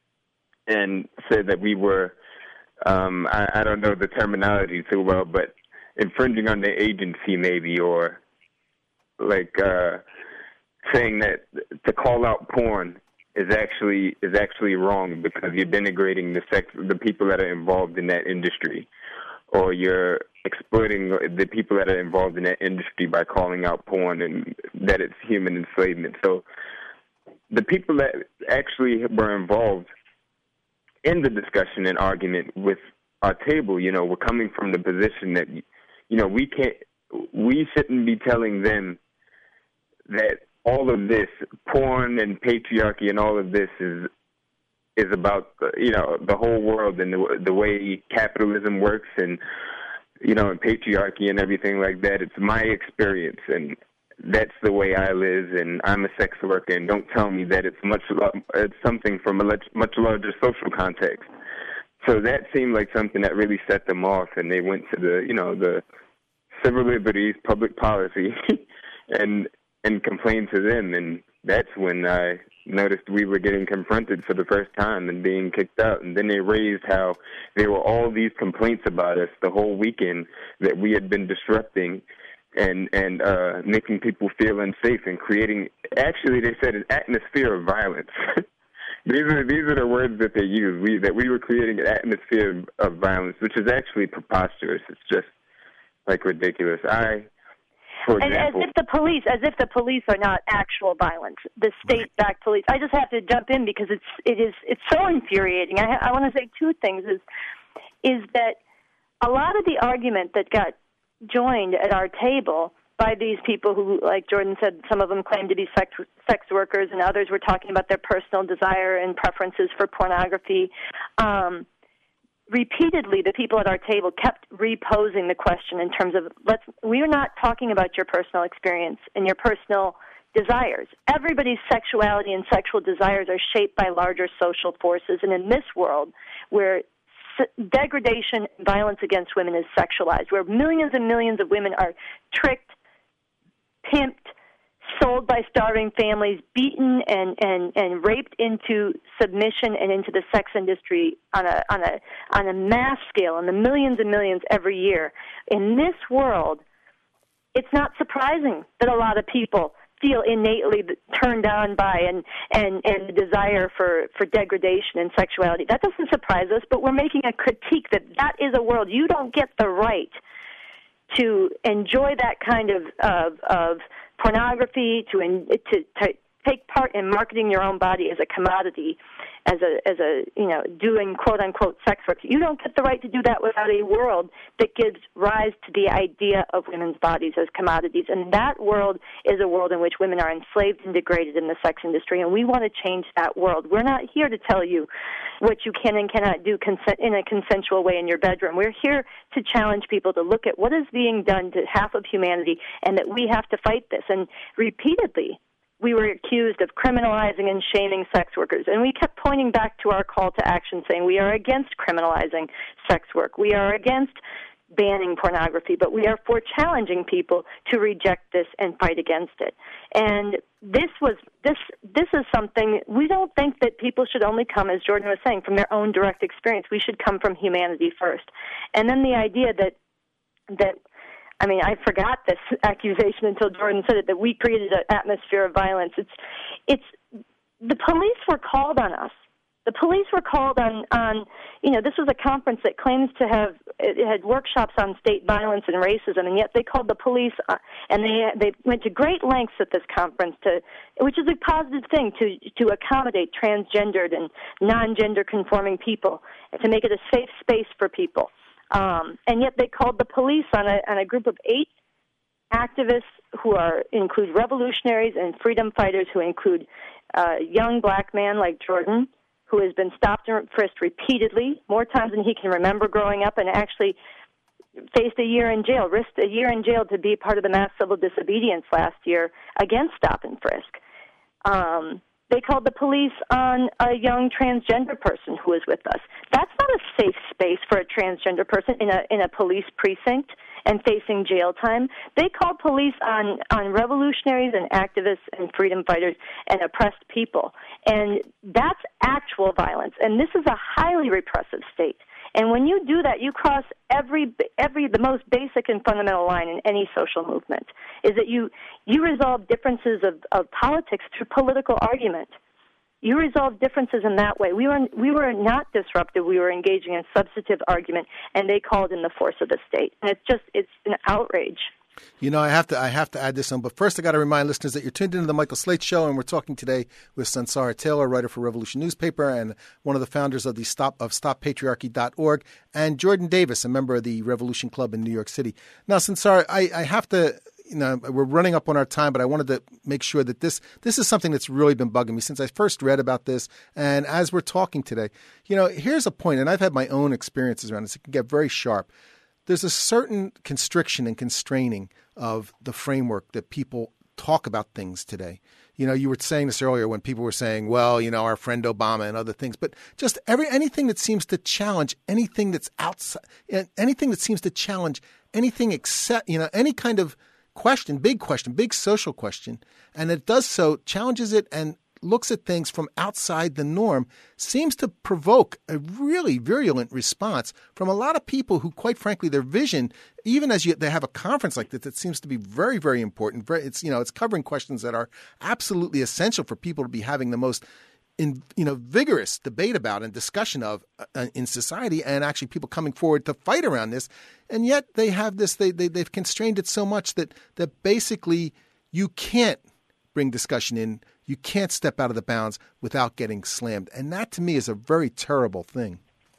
and said that we were, um, I, I don't know the terminology too well, but infringing on their agency maybe, or like uh, saying that to call out porn is actually is actually wrong because you're denigrating the sex the people that are involved in that industry, or you're exploiting the people that are involved in that industry by calling out porn and that it's human enslavement. So the people that actually were involved in the discussion and argument with our table, you know, were coming from the position that, you know, we can't, we shouldn't be telling them that all of this porn and patriarchy and all of this is is about, you know, the whole world and the, the way capitalism works and, you know, and patriarchy and everything like that. It's my experience, and that's the way I live, and I'm a sex worker, and don't tell me that it's much it's something from a much larger social context. So that seemed like something that really set them off, and they went to the, you know, the civil liberties, public policy, and and complained to them, and that's when I noticed we were getting confronted for the first time and being kicked out. And then they raised how there were all these complaints about us the whole weekend that we had been disrupting and and uh, making people feel unsafe and creating, actually they said, an atmosphere of violence. These are these are the words that they use. We that we were creating an atmosphere of, of violence, which is actually preposterous. It's just like ridiculous. I, for and example, as if the police, as if the police are not actual violence, the state-backed police. I just have to jump in because it's it is it's so infuriating. I, I want to say two things: is is that a lot of the argument that got joined at our table by these people who, like Jordan said, some of them claim to be sex, sex workers, and others were talking about their personal desire and preferences for pornography. Um, repeatedly, the people at our table kept reposing the question in terms of, let's, we are not talking about your personal experience and your personal desires. Everybody's sexuality and sexual desires are shaped by larger social forces, and in this world where degradation and violence against women is sexualized, where millions and millions of women are tricked, pimped, sold by starving families, beaten and, and, and raped into submission and into the sex industry on a on a on a mass scale, in the millions and millions every year. In this world, it's not surprising that a lot of people feel innately turned on by and, and, and the desire for, for degradation and sexuality. That doesn't surprise us, but we're making a critique that that is a world. You don't get the right to enjoy that kind of, of, of pornography, to, to, to take part in marketing your own body as a commodity, as a, as a, you know, doing quote-unquote sex work. You don't get the right to do that without a world that gives rise to the idea of women's bodies as commodities. And that world is a world in which women are enslaved and degraded in the sex industry, and we want to change that world. We're not here to tell you what you can and cannot do consent in a consensual way in your bedroom. We're here to challenge people to look at what is being done to half of humanity and that we have to fight this. And repeatedly, we were accused of criminalizing and shaming sex workers. And we kept pointing back to our call to action, saying we are against criminalizing sex work. We are against banning pornography, but we are for challenging people to reject this and fight against it. And this was this this is something, we don't think that people should only come, as Jordan was saying, from their own direct experience. We should come from humanity first. And then the idea that that I mean, I forgot this accusation until Jordan said it, that we created an atmosphere of violence. It's, it's, the police were called on us. The police were called on, on, you know, this was a conference that claims to have, it had workshops on state violence and racism, and yet they called the police, uh, and they they went to great lengths at this conference to, which is a positive thing, to to accommodate transgendered and non-gender conforming people, and to make it a safe space for people. Um, and yet they called the police on a, on a group of eight activists who are include revolutionaries and freedom fighters, who include a young black man like Jordan, who has been stopped and frisked repeatedly, more times than he can remember growing up, and actually faced a year in jail, risked a year in jail to be part of the mass civil disobedience last year against stop and frisk. Um, They called the police on a young transgender person who was with us. That's not a safe space for a transgender person in a in a police precinct. and facing jail time. They called police on, on revolutionaries and activists and freedom fighters and oppressed people. And that's actual violence. And this is a highly repressive state. And when you do that, you cross every every the most basic and fundamental line in any social movement, is that you you resolve differences of, of politics through political argument. You resolve differences in that way. We were we were not disruptive. We were engaging in substantive argument, and they called in the force of the state. And it's just it's an outrage. You know, I have to I have to add this on, but first I got to remind listeners that you're tuned into the Michael Slate Show, and we're talking today with Sunsara Taylor, writer for Revolution Newspaper and one of the founders of the Stop of Stop Patriarchy dot org, and Jordan Davis, a member of the Revolution Club in New York City. Now, Sunsara, I, I have to, you know, we're running up on our time, but I wanted to make sure that this this is something that's really been bugging me since I first read about this, and as we're talking today, you know, here's a point, and I've had my own experiences around this. It can get very sharp. There's a certain constriction and constraining of the framework that people talk about things today. You know, you were saying this earlier when people were saying, well, you know, our friend Obama and other things, but just every anything that seems to challenge anything that's outside, anything that seems to challenge anything except, you know, any kind of question, big question, big social question, and it does so, challenges it and looks at things from outside the norm, seems to provoke a really virulent response from a lot of people who, quite frankly, their vision, even as you, they have a conference like this, it seems to be very, very important. Very, it's, you know, it's covering questions that are absolutely essential for people to be having the most, in, you know, vigorous debate about and discussion of uh, in society, and actually people coming forward to fight around this. And yet they have this, they, they, they've constrained it so much that that basically you can't bring discussion in. You can't step out of the bounds without getting slammed. And that, to me, is a very terrible thing.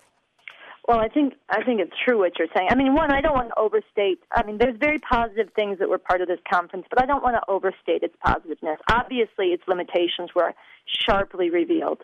Well, I think I think it's true what you're saying. I mean, one, I don't want to overstate. I mean, there's very positive things that were part of this conference, but I don't want to overstate its positiveness. Obviously, its limitations were sharply revealed.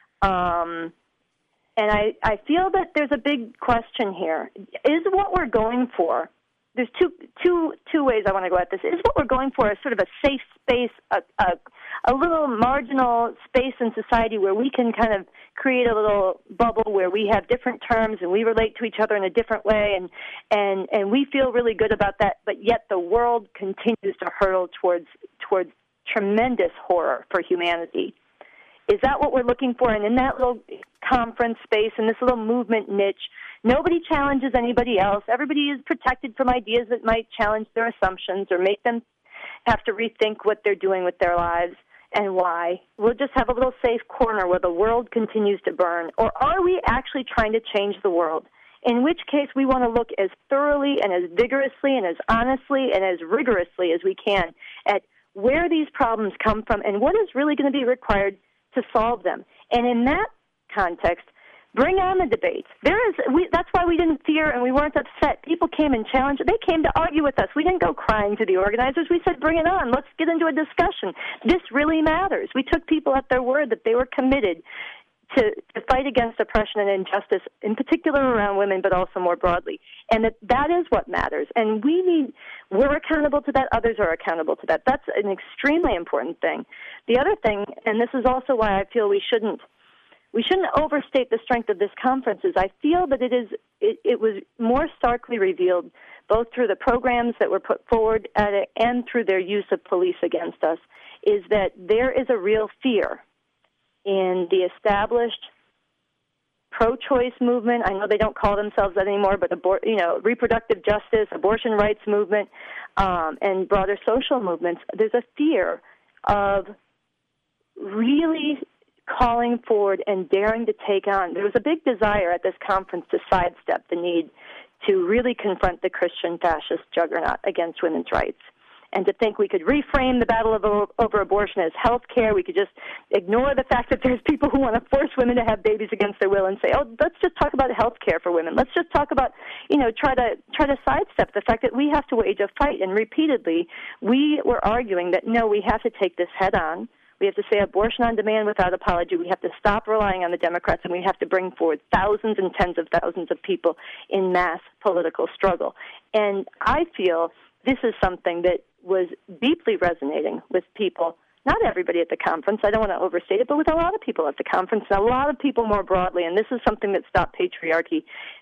Um, and I, I feel that there's a big question here. Is what we're going for, there's two two two ways I want to go at this. Is what we're going for a sort of a safe space, a, a a little marginal space in society where we can kind of create a little bubble where we have different terms and we relate to each other in a different way, and and and we feel really good about that, but yet the world continues to hurtle towards towards tremendous horror for humanity. Is that what we're looking for? And in that little conference space, in this little movement niche, nobody challenges anybody else. Everybody is protected from ideas that might challenge their assumptions or make them have to rethink what they're doing with their lives and why. We'll just have a little safe corner where the world continues to burn. Or are we actually trying to change the world? In which case we want to look as thoroughly and as vigorously and as honestly and as rigorously as we can at where these problems come from and what is really going to be required to solve them. And in that context, bring on the debates. There is, we, that's why we didn't fear and we weren't upset. People came and challenged. They came to argue with us. We didn't go crying to the organizers. We said, bring it on. Let's get into a discussion. This really matters. We took people at their word that they were committed to, to fight against oppression and injustice, in particular around women, but also more broadly. And that that is what matters. And we need, we're accountable to that. Others are accountable to that. That's an extremely important thing. The other thing, and this is also why I feel we shouldn't, We shouldn't overstate the strength of this conference. Is I feel that it is it, it was more starkly revealed both through the programs that were put forward at it and through their use of police against us, is that there is a real fear in the established pro-choice movement. I know they don't call themselves that anymore, but abor- you know, reproductive justice, abortion rights movement, um, and broader social movements. There's a fear of really calling forward and daring to take on. There was a big desire at this conference to sidestep the need to really confront the Christian fascist juggernaut against women's rights, and to think we could reframe the battle over, over abortion as health care. We could just ignore the fact that there's people who want to force women to have babies against their will and say, oh, let's just talk about health care for women. Let's just talk about, you know, try to try to sidestep the fact that we have to wage a fight. And repeatedly, we were arguing that, no, we have to take this head on. We have to say abortion on demand without apology. We have to stop relying on the Democrats, and we have to bring forward thousands and tens of thousands of people in mass political struggle. And I feel this is something that was deeply resonating with people, not everybody at the conference, I don't want to overstate it, but with a lot of people at the conference and a lot of people more broadly. And this is something that Stop Patriarchy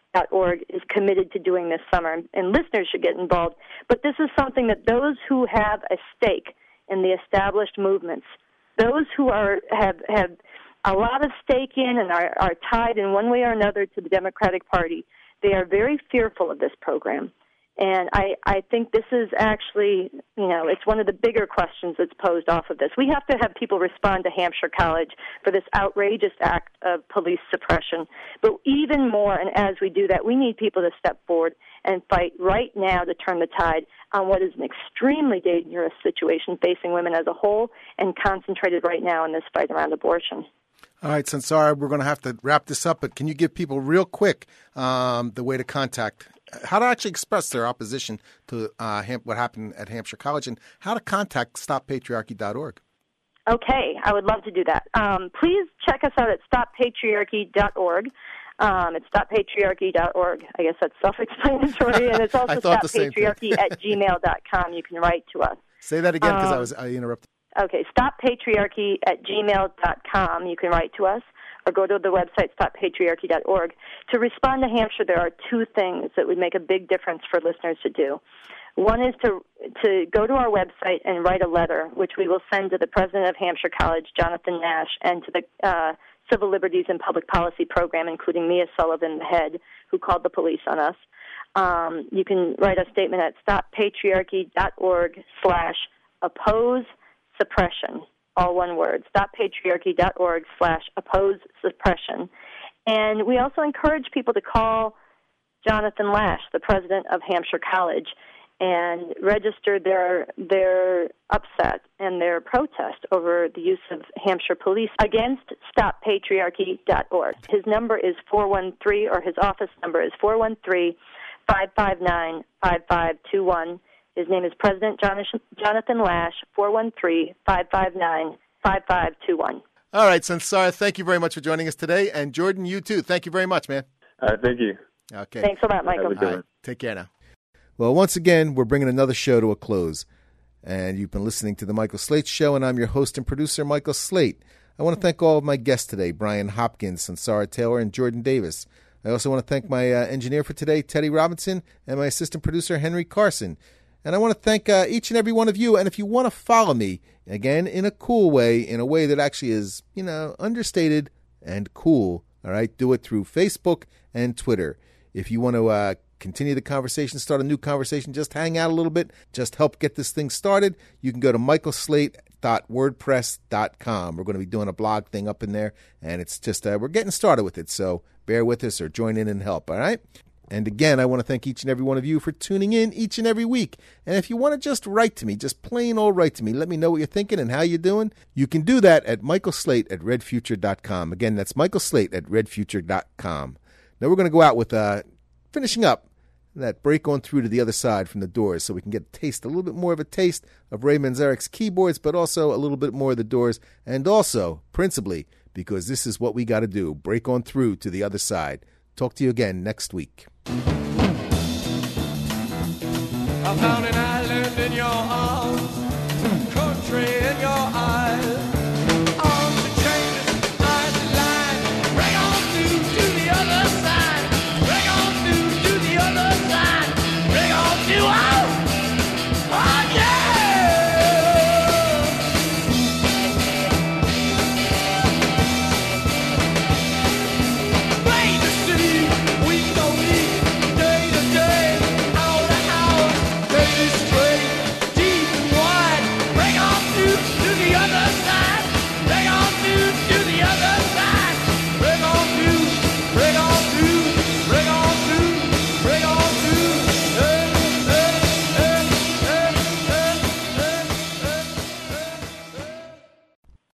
dot org is committed to doing this summer, and listeners should get involved. But this is something that those who have a stake in the established movements, those who are have have a lot of stake in and are, are tied in one way or another to the Democratic Party, they are very fearful of this program. And I, I think this is actually, you know, it's one of the bigger questions that's posed off of this. We have to have people respond to Hampshire College for this outrageous act of police suppression. But even more, and as we do that, we need people to step forward and fight right now to turn the tide on what is an extremely dangerous situation facing women as a whole, and concentrated right now in this fight around abortion. All right, Sansara, we're going to have to wrap this up, but can you give people real quick um, the way to contact, how to actually express their opposition to uh, Ham- what happened at Hampshire College, and how to contact stop patriarchy dot org? Okay, I would love to do that. Um, please check us out at stop patriarchy dot org. Um, it's stop patriarchy dot org. I guess that's self-explanatory, and it's also stop patriarchy at gmail dot com. You can write to us. Say that again, because um, I was I interrupted. Okay, stop patriarchy at gmail dot com. You can write to us, or go to the website stop patriarchy dot org. To respond to Hampshire, there are two things that would make a big difference for listeners to do. One is to to go to our website and write a letter, which we will send to the president of Hampshire College, Jonathan Nash, and to the uh, Civil Liberties and Public Policy Program, including Mia Sullivan, the head, who called the police on us. Um, you can write a statement at stop patriarchy dot org slash oppose suppression, all one word, stop patriarchy dot org slash oppose suppression. And we also encourage people to call Jonathan Lash, the president of Hampshire College, and register their their upset and their protest over the use of Hampshire police against stop patriarchy dot org. His number is four one three, or his office number is four one three, five five nine, five five two one. His name is President Jonathan Lash, four one three, five five nine, five five two one. All right, Sansara, thank you very much for joining us today. And Jordan, you too. Thank you very much, man. All right, thank you. Okay. Thanks a lot, Michael. Have a good All one. right, take care now. Well, once again, we're bringing another show to a close. And you've been listening to The Michael Slate Show, and I'm your host and producer, Michael Slate. I want to thank all of my guests today, Brian Hopkins, Sansara Taylor, and Jordan Davis. I also want to thank my uh, engineer for today, Teddy Robinson, and my assistant producer, Henry Carson. And I want to thank uh, each and every one of you. And if you want to follow me, again, in a cool way, in a way that actually is, you know, understated and cool, all right, do it through Facebook and Twitter. If you want to uh, continue the conversation, start a new conversation, just hang out a little bit, just help get this thing started, you can go to michael slate dot wordpress dot com. We're going to be doing a blog thing up in there, and it's just, uh, we're getting started with it. So bear with us or join in and help, all right? And again, I want to thank each and every one of you for tuning in each and every week. And if you want to just write to me, just plain old write to me, let me know what you're thinking and how you're doing, you can do that at michael slate at red future dot com. Again, that's michael slate at red future dot com. Now we're going to go out with uh, finishing up that break on through to the other side from the Doors, so we can get a taste, a little bit more of a taste of Ray Manzarek's keyboards, but also a little bit more of the Doors, and also, principally, because this is what we got to do, break on through to the other side. Talk to you again next week. I found an island in your arms, country in your eyes.